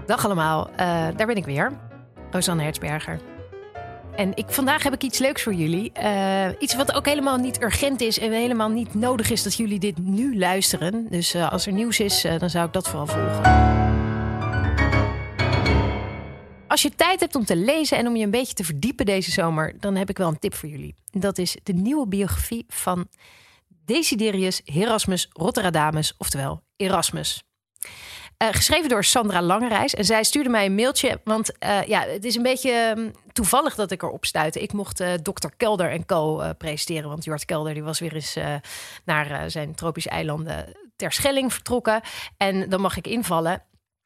Dag allemaal, daar ben ik weer. Rosanne Hertzberger. En vandaag heb ik iets leuks voor jullie. Iets wat ook helemaal niet urgent is en helemaal niet nodig is dat jullie dit nu luisteren. Dus als er nieuws is, dan zou ik dat vooral volgen. Als je tijd hebt om te lezen en om je een beetje te verdiepen deze zomer, dan heb ik wel een tip voor jullie. Dat is de nieuwe biografie van Desiderius Erasmus Roteradamus, oftewel Erasmus. Geschreven door Sandra Langerijs. En zij stuurde mij een mailtje. Want het is een beetje toevallig dat ik erop stuitte. Ik mocht Dr. Kelder en Co. presenteren. Want Jort Kelder die was weer eens naar zijn tropische eilanden Terschelling vertrokken. En dan mag ik invallen.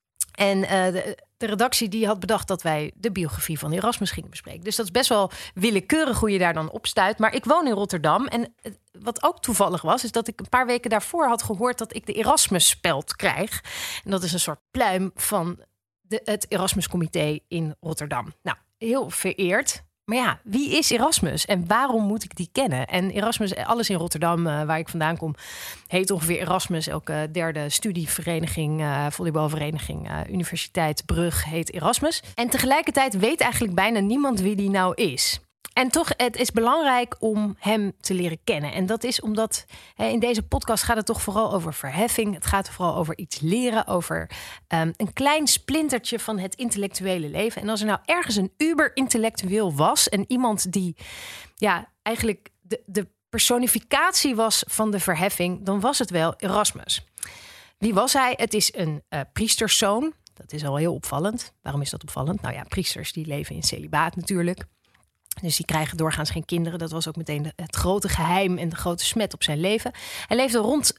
En de redactie die had bedacht dat wij de biografie van Erasmus gingen bespreken. Dus dat is best wel willekeurig hoe je daar dan op stuit. Maar ik woon in Rotterdam. En wat ook toevallig was, is dat ik een paar weken daarvoor had gehoord dat ik de Erasmus-speld krijg. En dat is een soort pluim van het Erasmus-comité in Rotterdam. Nou, heel vereerd. Maar ja, wie is Erasmus en waarom moet ik die kennen? En Erasmus, alles in Rotterdam, waar ik vandaan kom, heet ongeveer Erasmus. Elke derde studievereniging, volleybalvereniging, universiteit, brug heet Erasmus. En tegelijkertijd weet eigenlijk bijna niemand wie die nou is. En toch, het is belangrijk om hem te leren kennen. En dat is omdat in deze podcast gaat het toch vooral over verheffing. Het gaat vooral over iets leren, over een klein splintertje van het intellectuele leven. En als er nou ergens een uber-intellectueel was en iemand die eigenlijk de personificatie was van de verheffing, dan was het wel Erasmus. Wie was hij? Het is een priesterszoon. Dat is al heel opvallend. Waarom is dat opvallend? Nou ja, priesters die leven in celibaat natuurlijk. Dus die krijgen doorgaans geen kinderen. Dat was ook meteen het grote geheim en de grote smet op zijn leven. Hij leefde rond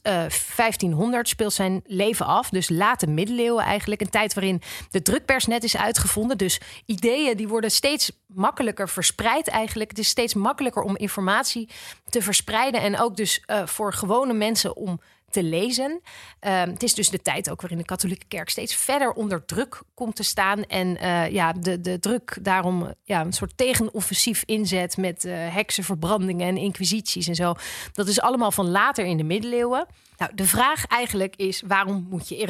1500, speelt zijn leven af. Dus late middeleeuwen eigenlijk. Een tijd waarin de drukpers net is uitgevonden. Dus ideeën die worden steeds makkelijker verspreid eigenlijk. Het is steeds makkelijker om informatie te verspreiden. En ook dus voor gewone mensen om te lezen. Het is dus de tijd ook waarin de katholieke kerk steeds verder onder druk komt te staan. En de druk daarom een soort tegenoffensief inzet met heksenverbrandingen en inquisities en zo. Dat is allemaal van later in de middeleeuwen. Nou, de vraag eigenlijk is, waarom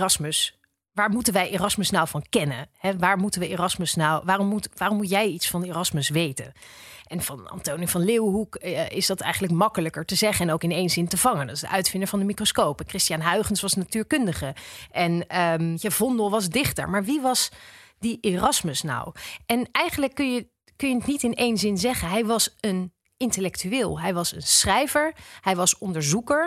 waar moeten wij Erasmus nou van kennen? Waar moeten we Erasmus nou? Waarom moet jij iets van Erasmus weten? En van Antonie van Leeuwenhoek is dat eigenlijk makkelijker te zeggen en ook in één zin te vangen. Dat is de uitvinder van de microscoop. Christian Huygens was natuurkundige. En Vondel was dichter. Maar wie was die Erasmus nou? En eigenlijk kun je het niet in één zin zeggen. Hij was een intellectueel. Hij was een schrijver. Hij was onderzoeker.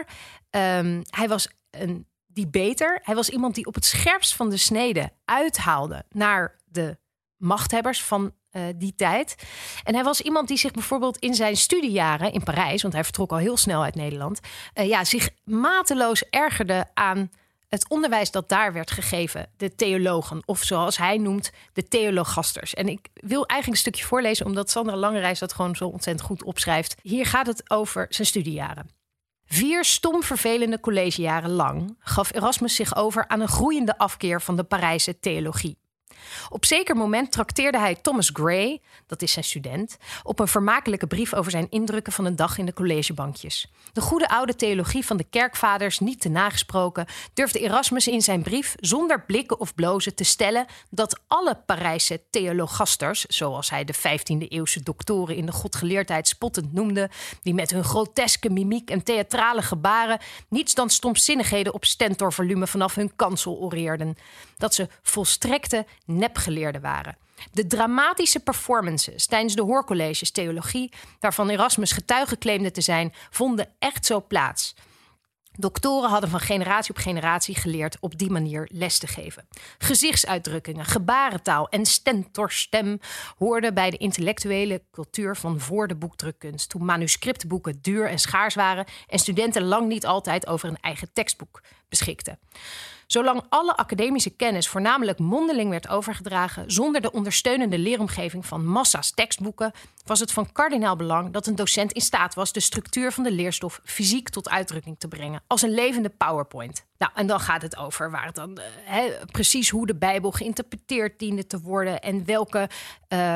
Hij was een debater. Hij was iemand die op het scherpst van de snede uithaalde naar de machthebbers van die tijd. En hij was iemand die zich bijvoorbeeld in zijn studiejaren in Parijs, want hij vertrok al heel snel uit Nederland, zich mateloos ergerde aan het onderwijs dat daar werd gegeven, de theologen, of zoals hij noemt, de theologasters. En ik wil eigenlijk een stukje voorlezen, omdat Sandra Langerijs dat gewoon zo ontzettend goed opschrijft. Hier gaat het over zijn studiejaren. 4 stom vervelende collegejaren lang gaf Erasmus zich over aan een groeiende afkeer van de Parijse theologie. Op zeker moment trakteerde hij Thomas Gray, dat is zijn student, op een vermakelijke brief over zijn indrukken van een dag in de collegebankjes. De goede oude theologie van de kerkvaders niet te nagesproken, durfde Erasmus in zijn brief zonder blikken of blozen te stellen dat alle Parijse theologasters, zoals hij de 15e-eeuwse doktoren in de godgeleerdheid spottend noemde, die met hun groteske mimiek en theatrale gebaren niets dan stomzinnigheden op stentorvolume vanaf hun kansel oreerden, dat ze volstrekte nepgeleerden waren. De dramatische performances tijdens de hoorcolleges theologie, waarvan Erasmus getuige claimde te zijn, vonden echt zo plaats. Doktoren hadden van generatie op generatie geleerd op die manier les te geven. Gezichtsuitdrukkingen, gebarentaal en stentorstem hoorden bij de intellectuele cultuur van voor de boekdrukkunst, toen manuscriptboeken duur en schaars waren en studenten lang niet altijd over een eigen tekstboek beschikten. Zolang alle academische kennis voornamelijk mondeling werd overgedragen zonder de ondersteunende leeromgeving van massa's tekstboeken, was het van kardinaal belang dat een docent in staat was de structuur van de leerstof fysiek tot uitdrukking te brengen, als een levende PowerPoint. Nou, en dan gaat het over waar het dan precies hoe de Bijbel geïnterpreteerd diende te worden en welke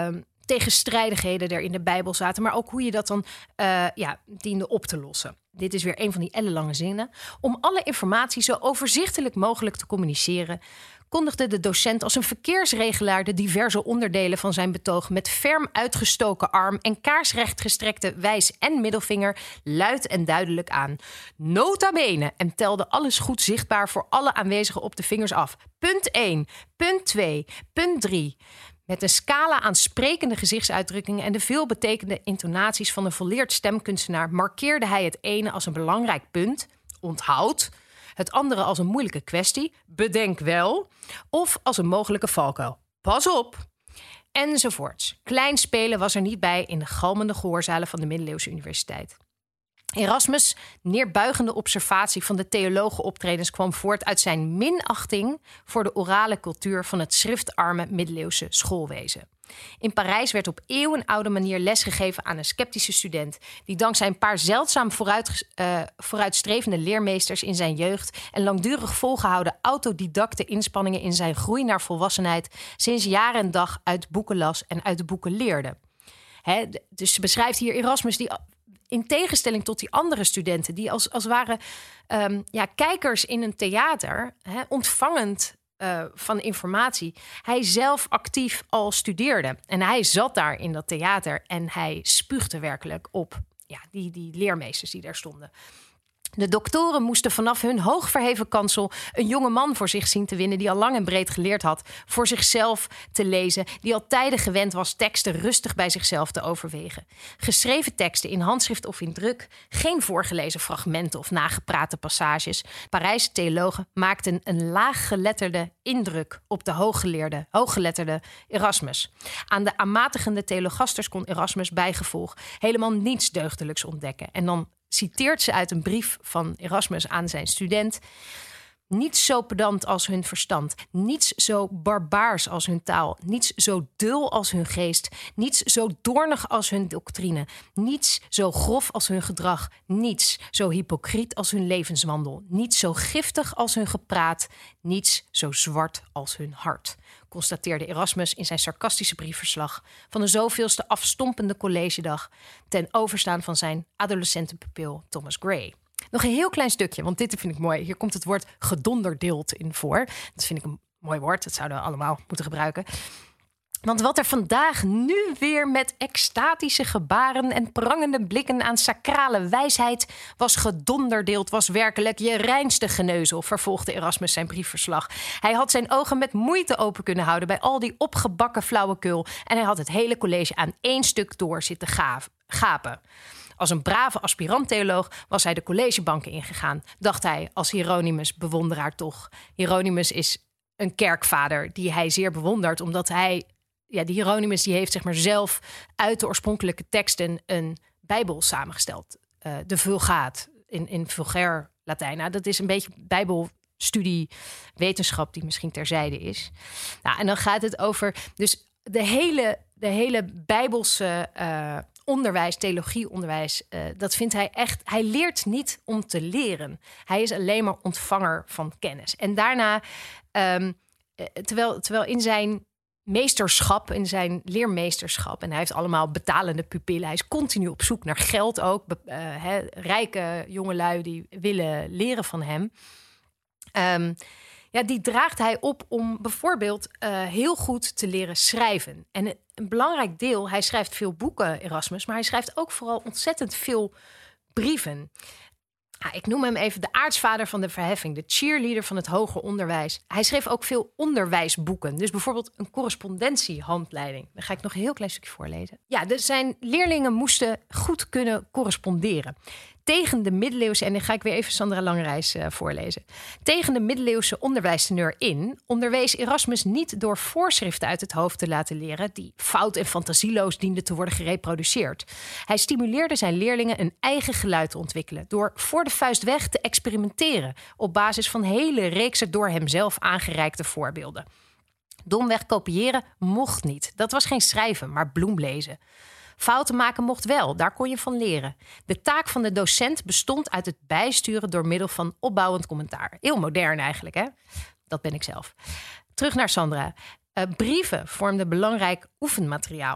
tegenstrijdigheden er in de Bijbel zaten, maar ook hoe je dat dan diende op te lossen. Dit is weer een van die ellenlange zinnen. Om alle informatie zo overzichtelijk mogelijk te communiceren, kondigde de docent als een verkeersregelaar de diverse onderdelen van zijn betoog met ferm uitgestoken arm en kaarsrecht gestrekte wijs- en middelvinger luid en duidelijk aan. Nota bene, en telde alles goed zichtbaar voor alle aanwezigen op de vingers af. Punt 1, punt 2, punt 3. Met een scala aan sprekende gezichtsuitdrukkingen en de veelbetekende intonaties van een volleerd stemkunstenaar markeerde hij het ene als een belangrijk punt, onthoud, het andere als een moeilijke kwestie, bedenk wel, of als een mogelijke valkuil, pas op, enzovoorts. Klein spelen was er niet bij in de galmende gehoorzalen van de middeleeuwse universiteit. Erasmus' neerbuigende observatie van de theologenoptredens kwam voort uit zijn minachting voor de orale cultuur van het schriftarme middeleeuwse schoolwezen. In Parijs werd op eeuwenoude manier lesgegeven aan een sceptische student die dankzij een paar zeldzaam vooruitstrevende leermeesters in zijn jeugd en langdurig volgehouden autodidacte inspanningen in zijn groei naar volwassenheid sinds jaar en dag uit boeken las en uit de boeken leerde. Dus ze beschrijft hier Erasmus die in tegenstelling tot die andere studenten die als ware kijkers in een theater, ontvangend van informatie, hij zelf actief al studeerde. En hij zat daar in dat theater en hij spuugde werkelijk op die leermeesters die daar stonden. De doctoren moesten vanaf hun hoogverheven kansel een jonge man voor zich zien te winnen die al lang en breed geleerd had voor zichzelf te lezen, die al tijden gewend was teksten rustig bij zichzelf te overwegen. Geschreven teksten in handschrift of in druk, geen voorgelezen fragmenten of nageprate passages. Parijse theologen maakten een laaggeletterde indruk op de hooggeletterde Erasmus. Aan de aanmatigende theologasters kon Erasmus bijgevolg helemaal niets deugdelijks ontdekken. En dan citeert ze uit een brief van Erasmus aan zijn student: niets zo pedant als hun verstand, niets zo barbaars als hun taal, niets zo dul als hun geest, niets zo doornig als hun doctrine, niets zo grof als hun gedrag, niets zo hypocriet als hun levenswandel, niets zo giftig als hun gepraat, niets zo zwart als hun hart, constateerde Erasmus in zijn sarcastische briefverslag van de zoveelste afstompende collegedag ten overstaan van zijn adolescentenpupil Thomas Gray. Nog een heel klein stukje, want dit vind ik mooi. Hier komt het woord gedonderdeeld in voor. Dat vind ik een mooi woord. Dat zouden we allemaal moeten gebruiken. Want wat er vandaag nu weer met extatische gebaren en prangende blikken aan sacrale wijsheid was gedonderdeeld, was werkelijk je reinste geneuzel, vervolgde Erasmus zijn briefverslag. Hij had zijn ogen met moeite open kunnen houden bij al die opgebakken flauwekul en hij had het hele college aan één stuk door zitten gapen. Als een brave aspirant-theoloog was hij de collegebanken ingegaan, dacht hij als Hieronymus bewonderaar toch. Hieronymus is een kerkvader die hij zeer bewondert, omdat hij, die Hieronymus die heeft zeg maar zelf uit de oorspronkelijke teksten een Bijbel samengesteld. De Vulgaat in vulgair Latijn. Nou, dat is een beetje Bijbelstudie, wetenschap die misschien terzijde is. Nou, en dan gaat het over dus de hele Bijbelse onderwijs, theologieonderwijs, dat vindt hij echt. Hij leert niet om te leren. Hij is alleen maar ontvanger van kennis. En daarna, terwijl in zijn meesterschap, in zijn leermeesterschap, en hij heeft allemaal betalende pupillen. Hij is continu op zoek naar geld ook. Rijke jongelui die willen leren van hem. Die draagt hij op om bijvoorbeeld heel goed te leren schrijven. En een belangrijk deel, hij schrijft veel boeken, Erasmus, maar hij schrijft ook vooral ontzettend veel brieven. Ik noem hem even de aartsvader van de verheffing, de cheerleader van het hoger onderwijs. Hij schreef ook veel onderwijsboeken, dus bijvoorbeeld een correspondentiehandleiding. Daar ga ik nog een heel klein stukje voorlezen. Dus zijn leerlingen moesten goed kunnen corresponderen. Tegen de middeleeuwse, en dan ga ik weer even Sandra Langerijs voorlezen. Tegen de middeleeuwse onderwijsteneur in onderwees Erasmus niet door voorschriften uit het hoofd te laten leren die fout en fantasieloos dienden te worden gereproduceerd. Hij stimuleerde zijn leerlingen een eigen geluid te ontwikkelen door voor de vuist weg te experimenteren op basis van hele reeksen door hemzelf aangereikte voorbeelden. Domweg kopiëren mocht niet. Dat was geen schrijven, maar bloemlezen. Fouten maken mocht wel, daar kon je van leren. De taak van de docent bestond uit het bijsturen door middel van opbouwend commentaar. Heel modern eigenlijk, hè? Dat ben ik zelf. Terug naar Sandra. Brieven vormden belangrijk oefenmateriaal.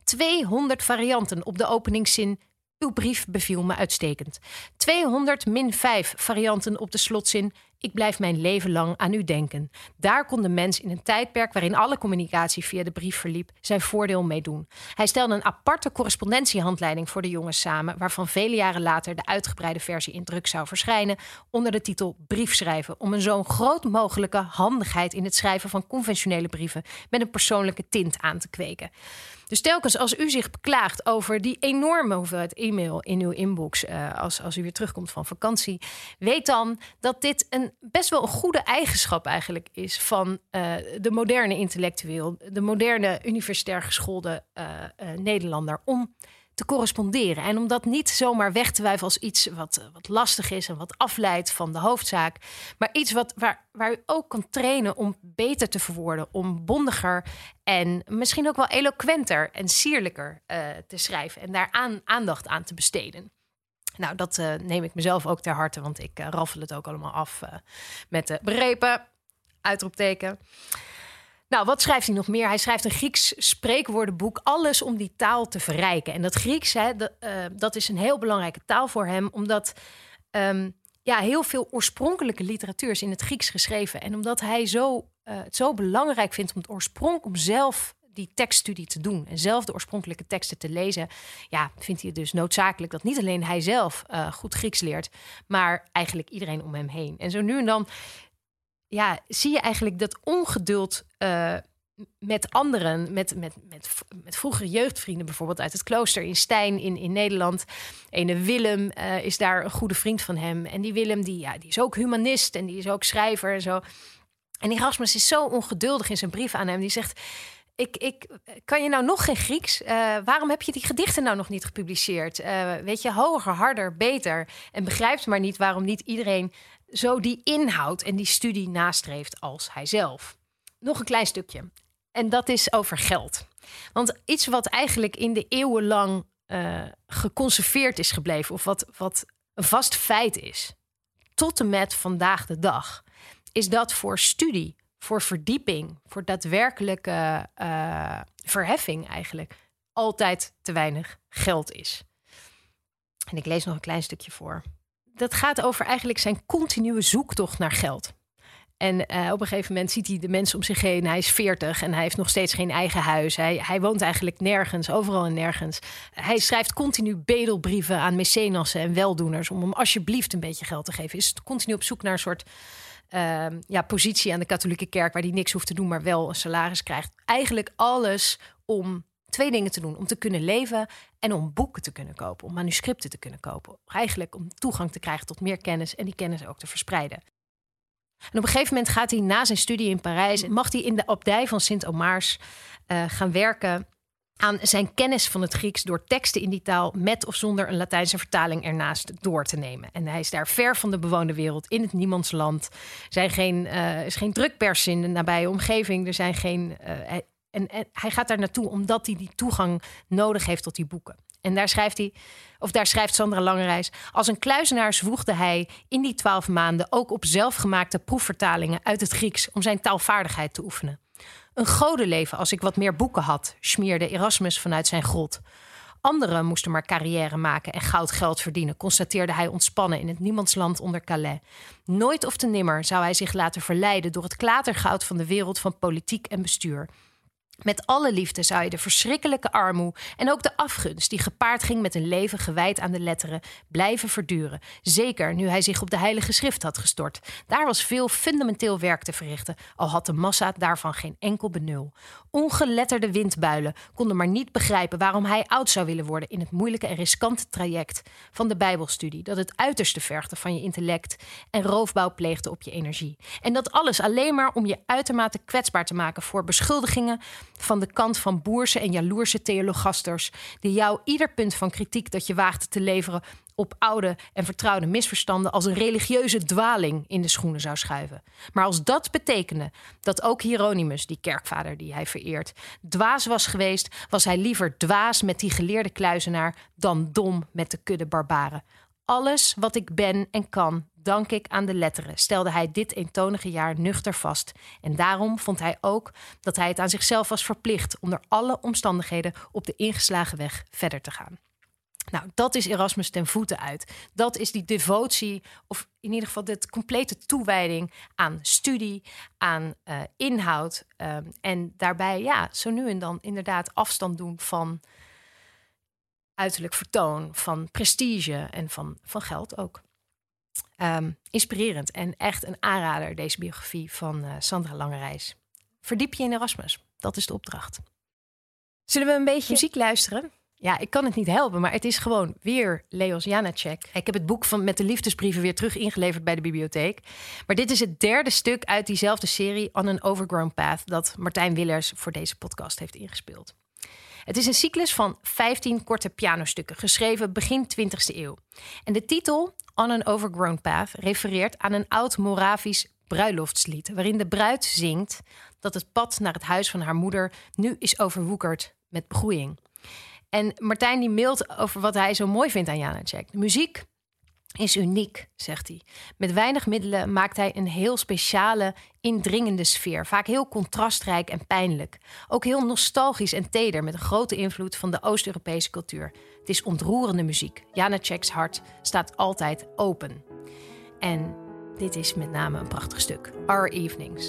200 varianten op de openingszin. Uw brief beviel me uitstekend. 200 min 5 varianten op de slotzin. Ik blijf mijn leven lang aan u denken. Daar kon de mens in een tijdperk waarin alle communicatie via de brief verliep zijn voordeel mee doen. Hij stelde een aparte correspondentiehandleiding voor de jongens samen, waarvan vele jaren later de uitgebreide versie in druk zou verschijnen onder de titel Briefschrijven, om een zo groot mogelijke handigheid in het schrijven van conventionele brieven met een persoonlijke tint aan te kweken. Dus telkens als u zich beklaagt over die enorme hoeveelheid e-mail in uw inbox, als u weer terugkomt van vakantie, weet dan dat dit best wel een goede eigenschap eigenlijk is van de moderne intellectueel, de moderne universitair geschoolde Nederlander, om te corresponderen. En om dat niet zomaar weg te wuiven als iets wat lastig is en wat afleidt van de hoofdzaak, maar iets waar u ook kan trainen om beter te verwoorden, om bondiger en misschien ook wel eloquenter en sierlijker te schrijven en daar aandacht aan te besteden. Nou, dat neem ik mezelf ook ter harte, want ik raffel het ook allemaal af met de begrepen, uitroepteken. Nou, wat schrijft hij nog meer? Hij schrijft een Grieks spreekwoordenboek, alles om die taal te verrijken. En dat Grieks, dat is een heel belangrijke taal voor hem, omdat heel veel oorspronkelijke literatuur is in het Grieks geschreven. En omdat hij het zo belangrijk vindt om zelf die tekststudie te doen en zelf de oorspronkelijke teksten te lezen, vindt hij het dus noodzakelijk dat niet alleen hij zelf goed Grieks leert, maar eigenlijk iedereen om hem heen. En zo nu en dan zie je eigenlijk dat ongeduld met anderen, met vroegere jeugdvrienden bijvoorbeeld uit het klooster in Stein in Nederland. Ene Willem is daar een goede vriend van hem. En die Willem die is ook humanist en die is ook schrijver en zo. En Erasmus is zo ongeduldig in zijn brief aan hem. Die zegt, ik kan je nou nog geen Grieks? Waarom heb je die gedichten nou nog niet gepubliceerd? Weet je, hoger, harder, beter. En begrijpt maar niet waarom niet iedereen zo die inhoud en die studie nastreeft als hij zelf. Nog een klein stukje. En dat is over geld. Want iets wat eigenlijk in de eeuwenlang geconserveerd is gebleven, of wat een vast feit is, tot en met vandaag de dag, is dat voor studie, voor verdieping, voor daadwerkelijke verheffing eigenlijk altijd te weinig geld is. En ik lees nog een klein stukje voor. Dat gaat over eigenlijk zijn continue zoektocht naar geld. En op een gegeven moment ziet hij de mensen om zich heen. Hij is 40 en hij heeft nog steeds geen eigen huis. Hij woont eigenlijk nergens, overal en nergens. Hij schrijft continu bedelbrieven aan mecenassen en weldoeners om hem alsjeblieft een beetje geld te geven. Hij is continu op zoek naar een soort positie aan de katholieke kerk waar hij niks hoeft te doen, maar wel een salaris krijgt. Eigenlijk alles om 2 dingen te doen. Om te kunnen leven en om boeken te kunnen kopen. Om manuscripten te kunnen kopen. Eigenlijk om toegang te krijgen tot meer kennis en die kennis ook te verspreiden. En op een gegeven moment gaat hij na zijn studie in Parijs en mag hij in de abdij van Sint-Omaars gaan werken aan zijn kennis van het Grieks door teksten in die taal met of zonder een Latijnse vertaling ernaast door te nemen. En hij is daar ver van de bewoonde wereld, in het niemandsland. Er is geen drukpers in de nabije omgeving. Er zijn geen. En hij gaat daar naartoe omdat hij die toegang nodig heeft tot die boeken. En daar schrijft Sandra Langerijs: als een kluizenaar zwoegde hij in die 12 maanden ook op zelfgemaakte proefvertalingen uit het Grieks om zijn taalvaardigheid te oefenen. Een godenleven als ik wat meer boeken had, smeerde Erasmus vanuit zijn grot. Anderen moesten maar carrière maken en goud geld verdienen, constateerde hij ontspannen in het niemandsland onder Calais. Nooit of te nimmer zou hij zich laten verleiden door het klatergoud van de wereld van politiek en bestuur. Met alle liefde zou je de verschrikkelijke armoe en ook de afgunst die gepaard ging met een leven gewijd aan de letteren blijven verduren. Zeker nu hij zich op de Heilige Schrift had gestort. Daar was veel fundamenteel werk te verrichten, al had de massa daarvan geen enkel benul. Ongeletterde windbuilen konden maar niet begrijpen waarom hij oud zou willen worden in het moeilijke en riskante traject van de Bijbelstudie, dat het uiterste vergde van je intellect en roofbouw pleegde op je energie. En dat alles alleen maar om je uitermate kwetsbaar te maken voor beschuldigingen van de kant van boerse en jaloerse theologasters die jou ieder punt van kritiek dat je waagde te leveren op oude en vertrouwde misverstanden als een religieuze dwaling in de schoenen zou schuiven. Maar als dat betekende dat ook Hieronymus, die kerkvader die hij vereert, dwaas was geweest, was hij liever dwaas met die geleerde kluizenaar dan dom met de kudde barbaren. Alles wat ik ben en kan, dank ik aan de letteren, stelde hij dit eentonige jaar nuchter vast. En daarom vond hij ook dat hij het aan zichzelf was verplicht onder alle omstandigheden op de ingeslagen weg verder te gaan. Nou, dat is Erasmus ten voeten uit. Dat is die devotie, of in ieder geval de complete toewijding aan studie, aan inhoud. En daarbij, zo nu en dan inderdaad afstand doen van uiterlijk vertoon, van prestige en van geld ook. Inspirerend en echt een aanrader, deze biografie van Sandra Langerijs. Verdiep je in Erasmus, dat is de opdracht. Zullen we een beetje muziek luisteren? Ja, ik kan het niet helpen, maar het is gewoon weer Leos Janáček. Ik heb het boek met de liefdesbrieven weer terug ingeleverd bij de bibliotheek. Maar dit is het derde stuk uit diezelfde serie On an Overgrown Path dat Martijn Willers voor deze podcast heeft ingespeeld. Het is een cyclus van 15 korte pianostukken, geschreven begin 20e eeuw. En de titel On an Overgrown Path refereert aan een oud Moravisch bruiloftslied, waarin de bruid zingt dat het pad naar het huis van haar moeder nu is overwoekerd met begroeiing. En Martijn die mailt over wat hij zo mooi vindt aan Janáček. De muziek is uniek, zegt hij. Met weinig middelen maakt hij een heel speciale, indringende sfeer. Vaak heel contrastrijk en pijnlijk. Ook heel nostalgisch en teder, met een grote invloed van de Oost-Europese cultuur. Het is ontroerende muziek. Janáček's hart staat altijd open. En dit is met name een prachtig stuk. Our Evenings.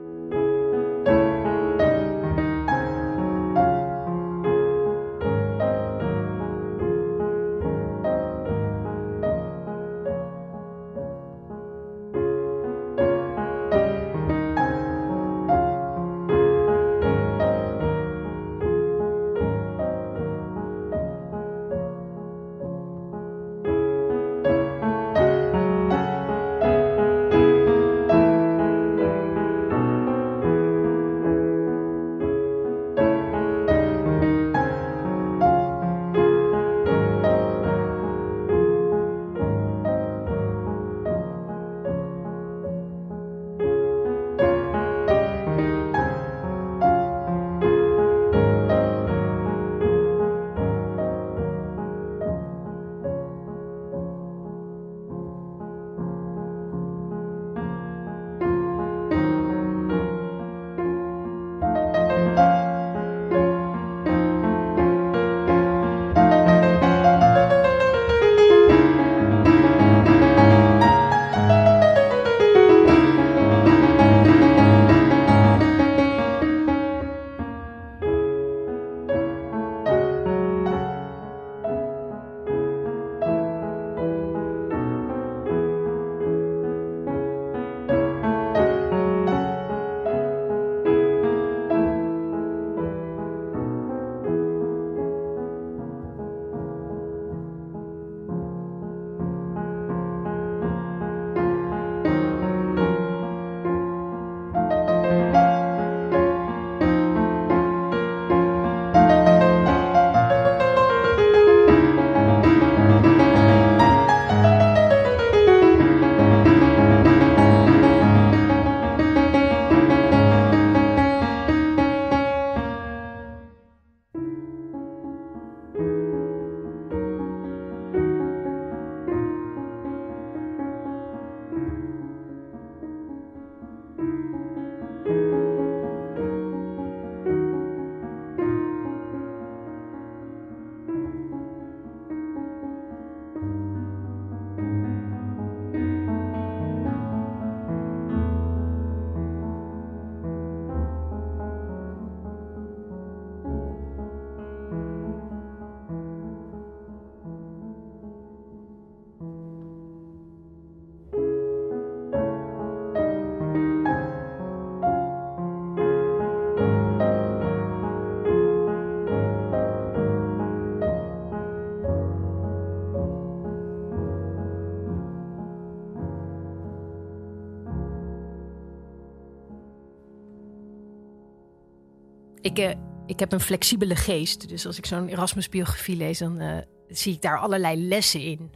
Ik heb een flexibele geest. Dus als ik zo'n Erasmus-biografie lees, dan zie ik daar allerlei lessen in.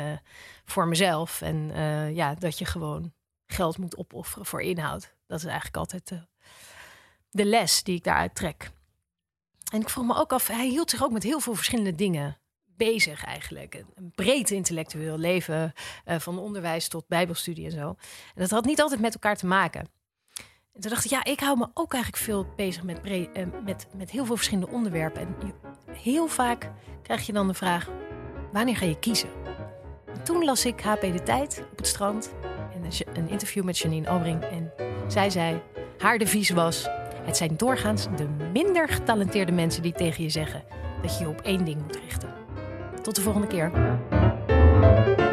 Voor mezelf. En dat je gewoon geld moet opofferen voor inhoud. Dat is eigenlijk altijd de les die ik daaruit trek. En ik vroeg me ook af, hij hield zich ook met heel veel verschillende dingen bezig eigenlijk. Een breed intellectueel leven, van onderwijs tot bijbelstudie en zo. En dat had niet altijd met elkaar te maken. En toen dacht ik, ik hou me ook eigenlijk veel bezig met heel veel verschillende onderwerpen. En heel vaak krijg je dan de vraag, wanneer ga je kiezen? En toen las ik HP De Tijd op het strand. En een interview met Janine Albring. En zij zei, haar devies was, het zijn doorgaans de minder getalenteerde mensen die tegen je zeggen dat je je op één ding moet richten. Tot de volgende keer.